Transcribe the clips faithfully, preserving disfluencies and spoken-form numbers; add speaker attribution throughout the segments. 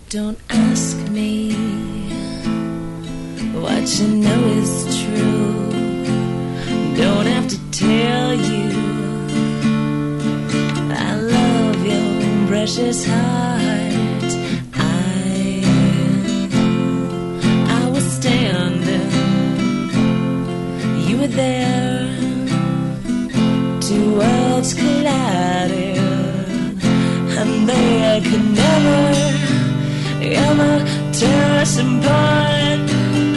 Speaker 1: Don't ask me what you know is true. Don't have to tell you I love your precious heart. I I was standing, you were there. Two worlds collided, and they could never, ever tear us apart.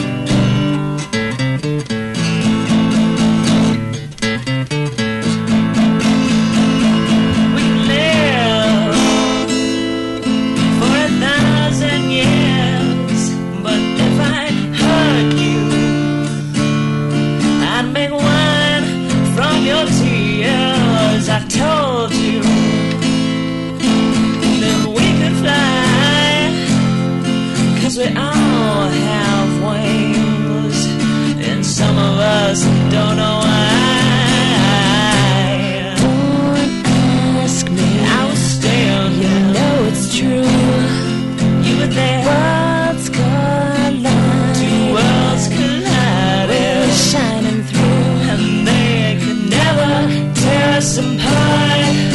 Speaker 1: We live for a thousand years, but if I hurt you, I'd make wine from your tears. I told you that we could fly, 'cause we all have wings, and some of us don't know why. Don't ask me, I was standing, you know it's true. You were there, worlds collided, two worlds collided, we were shining through, and they could never tear us apart.